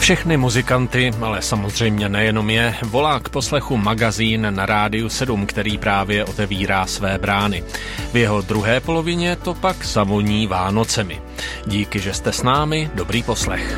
Všechny muzikanty, ale samozřejmě nejenom je, volá k poslechu magazín na Rádiu 7, který právě otevírá své brány. V jeho druhé polovině to pak zavoní Vánocemi. Díky, že jste s námi, dobrý poslech.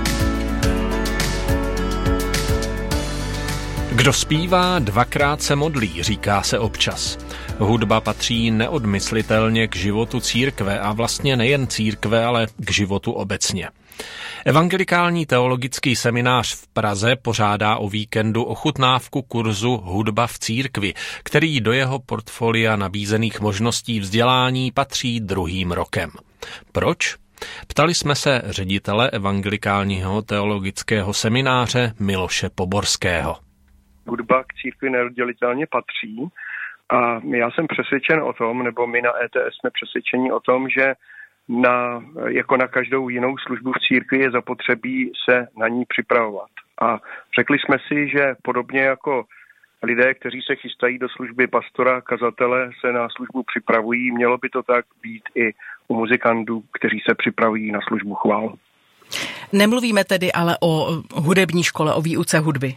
Kdo zpívá, dvakrát se modlí, říká se občas. Hudba patří neodmyslitelně k životu církve a vlastně nejen církve, ale k životu obecně. Evangelikální teologický seminář v Praze pořádá o víkendu ochutnávku kurzu Hudba v církvi, který do jeho portfolia nabízených možností vzdělání patří druhým rokem. Proč? Ptali jsme se ředitele Evangelikálního teologického semináře Miloše Poborského. Hudba k církvi neoddělitelně patří a já jsem přesvědčen o tom, nebo my na ETS jsme přesvědčeni o tom, že jako na každou jinou službu v církvi je zapotřebí se na ní připravovat. A řekli jsme si, že podobně jako lidé, kteří se chystají do služby pastora, kazatele, se na službu připravují, mělo by to tak být i u muzikantů, kteří se připravují na službu chvál. Nemluvíme tedy ale o hudební škole, o výuce hudby.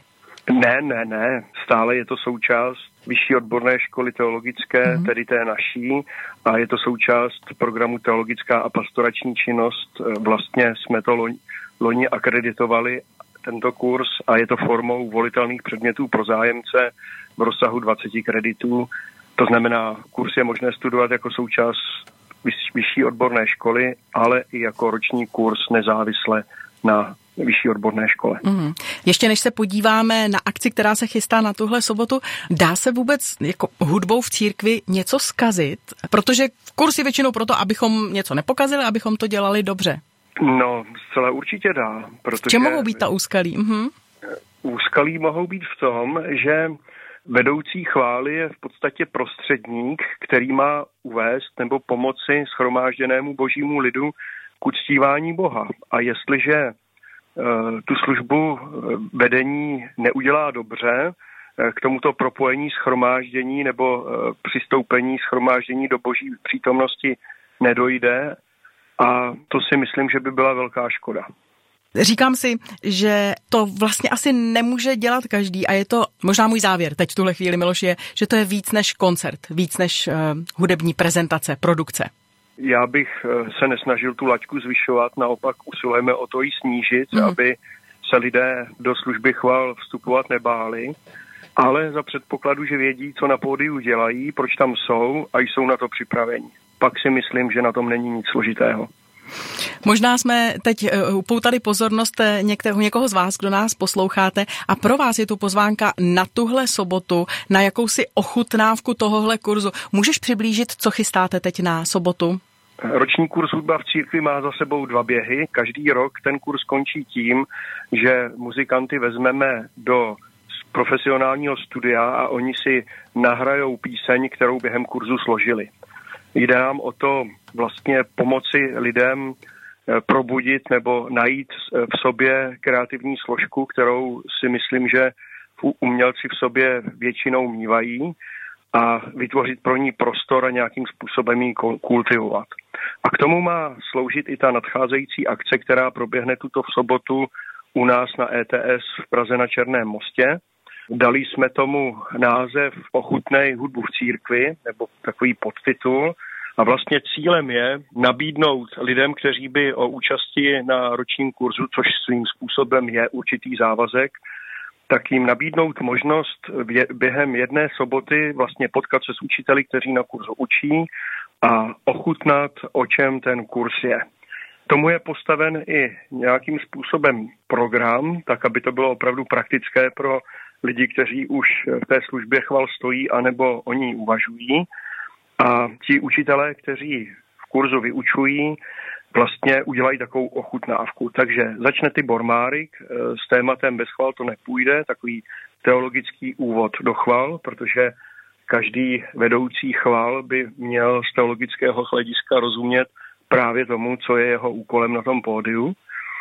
Ne. Stále je to součást vyšší odborné školy teologické, tedy té naší, a je to součást programu Teologická a pastorační činnost. Vlastně jsme to loni akreditovali, tento kurz, a je to formou volitelných předmětů pro zájemce v rozsahu 20 kreditů. To znamená, kurz je možné studovat jako součást vyšší odborné školy, ale i jako roční kurz nezávisle na vyšší odborné škole. Ještě než se podíváme na akci, která se chystá na tuhle sobotu, dá se vůbec jako hudbou v církvi něco zkazit? Protože kurz je většinou proto, abychom něco nepokazili, abychom to dělali dobře. No, zcela určitě dá. Protože v čem mohou být ta úskalí? Úskalí mohou být v tom, že vedoucí chvály je v podstatě prostředník, který má uvést nebo pomoci shromážděnému božímu lidu k uctívání Boha. A jestliže tu službu vedení neudělá dobře, k tomuto propojení shromáždění nebo přistoupení shromáždění do boží přítomnosti nedojde, a to si myslím, že by byla velká škoda. Říkám si, že to vlastně asi nemůže dělat každý, a je to možná můj závěr teď v tuhle chvíli, Miloš, je, že to je víc než koncert, víc než hudební prezentace, produkce. Já bych se nesnažil tu laťku zvyšovat, naopak usilujeme o to ji snížit, aby se lidé do služby chval vstupovat nebáli, ale za předpokladu, že vědí, co na pódiu dělají, proč tam jsou a jsou na to připraveni. Pak si myslím, že na tom není nic složitého. Možná jsme teď upoutali pozornost někoho z vás, kdo nás posloucháte, a pro vás je tu pozvánka na tuhle sobotu, na jakousi ochutnávku tohohle kurzu. Můžeš přiblížit, co chystáte teď na sobotu? Roční kurz Hudba v církvi má za sebou 2 běhy. Každý rok ten kurz končí tím, že muzikanty vezmeme do profesionálního studia a oni si nahrajou píseň, kterou během kurzu složili. Jde nám o to vlastně pomoci lidem probudit nebo najít v sobě kreativní složku, kterou si myslím, že umělci v sobě většinou mívají, a vytvořit pro ní prostor a nějakým způsobem ji kultivovat. A k tomu má sloužit i ta nadcházející akce, která proběhne tuto v sobotu u nás na ETS v Praze na Černém mostě. Dali jsme tomu název Ochutnej hudbu v církvi, nebo takový podtitul. A vlastně cílem je nabídnout lidem, kteří by o účasti na ročním kurzu, což svým způsobem je určitý závazek, tak jim nabídnout možnost během jedné soboty vlastně potkat se s učiteli, kteří na kurzu učí, a ochutnat, o čem ten kurz je. Tomu je postaven i nějakým způsobem program, tak aby to bylo opravdu praktické pro lidi, kteří už v té službě chval stojí anebo o ní uvažují. A ti učitelé, kteří v kurzu vyučují, vlastně udělají takovou ochutnávku. Takže začne Tibor Márik s tématem Bez chval to nepůjde, takový teologický úvod do chval, protože každý vedoucí chval by měl z teologického hlediska rozumět právě tomu, co je jeho úkolem na tom pódiu.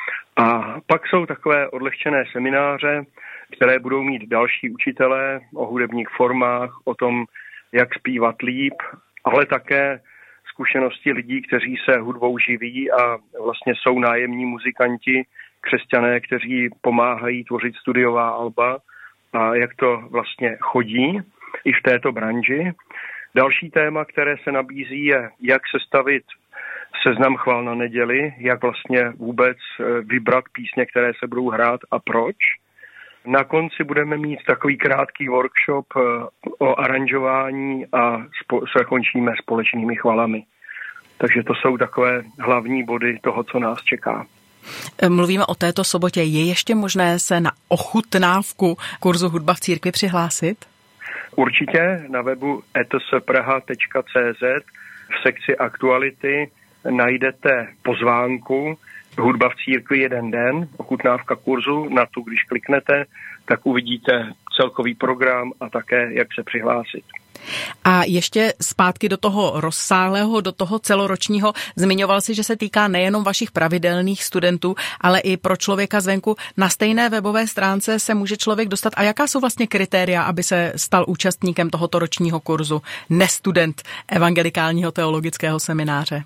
A pak jsou takové odlehčené semináře, které budou mít další učitelé o hudebních formách, o tom, jak zpívat líp, ale také zkušenosti lidí, kteří se hudbou živí a vlastně jsou nájemní muzikanti, křesťané, kteří pomáhají tvořit studiová alba a jak to vlastně chodí i v této branži. Další téma, které se nabízí, je, jak sestavit seznam chval na neděli, jak vlastně vůbec vybrat písně, které se budou hrát a proč. Na konci budeme mít takový krátký workshop o aranžování a zakončíme společnými chvalami. Takže to jsou takové hlavní body toho, co nás čeká. Mluvíme o této sobotě. Je ještě možné se na ochutnávku kurzu Hudba v církvi přihlásit? Určitě na webu etspraha.cz v sekci aktuality najdete pozvánku Hudba v církvi 1 den, ochutnávka kurzu. Na tu, když kliknete, tak uvidíte celkový program a také, jak se přihlásit. A ještě zpátky do toho rozsáhlého, do toho celoročního, zmiňoval si, že se týká nejenom vašich pravidelných studentů, ale i pro člověka zvenku. Na stejné webové stránce se může člověk dostat. A jaká jsou vlastně kritéria, aby se stal účastníkem tohoto ročního kurzu, nestudent Evangelikálního teologického semináře?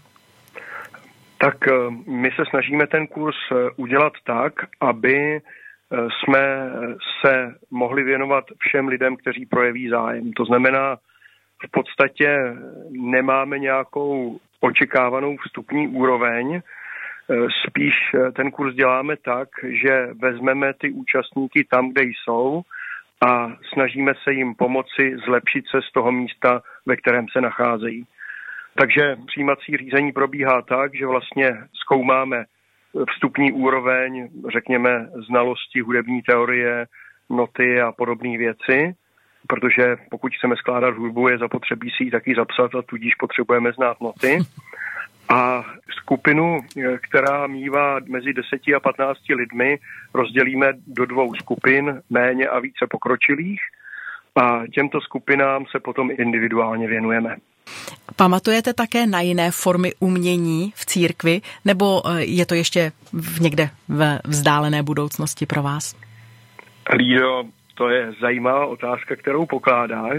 Tak my se snažíme ten kurz udělat tak, aby jsme se mohli věnovat všem lidem, kteří projeví zájem. To znamená, v podstatě nemáme nějakou očekávanou vstupní úroveň, spíš ten kurz děláme tak, že vezmeme ty účastníky tam, kde jsou a snažíme se jim pomoci zlepšit se z toho místa, ve kterém se nacházejí. Takže přijímací řízení probíhá tak, že vlastně zkoumáme vstupní úroveň, řekněme, znalosti hudební teorie, noty a podobné věci, protože pokud chceme skládat hudbu, je zapotřebí si ji taky zapsat a tudíž potřebujeme znát noty. A skupinu, která mívá mezi 10 a 15 lidmi, rozdělíme do 2 skupin, méně a více pokročilých, a těmto skupinám se potom individuálně věnujeme. Pamatujete také na jiné formy umění v církvi, nebo je to ještě někde v vzdálené budoucnosti pro vás? Lído, to je zajímavá otázka, kterou pokládáš.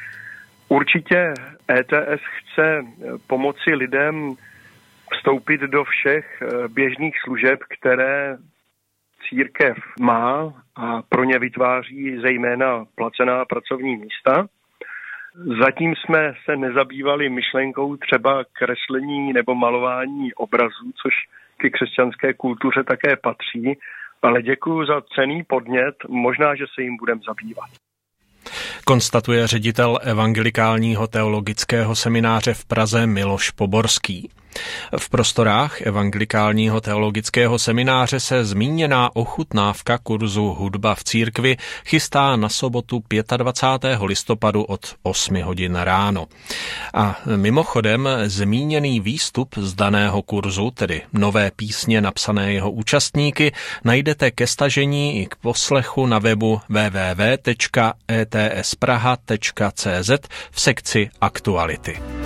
Určitě ETS chce pomoci lidem vstoupit do všech běžných služeb, které církev má a pro ně vytváří zejména placená pracovní místa. Zatím jsme se nezabývali myšlenkou třeba kreslení nebo malování obrazů, což ke křesťanské kultuře také patří, ale děkuji za cenný podnět, možná, že se jim budeme zabývat. Konstatuje ředitel Evangelikálního teologického semináře v Praze Miloš Poborský. V prostorách Evangelikálního teologického semináře se zmíněná ochutnávka kurzu Hudba v církvi chystá na sobotu 25. listopadu od 8 hodin ráno. A mimochodem zmíněný výstup z daného kurzu, tedy nové písně napsané jeho účastníky, najdete ke stažení i k poslechu na webu www.etspraha.cz v sekci aktuality.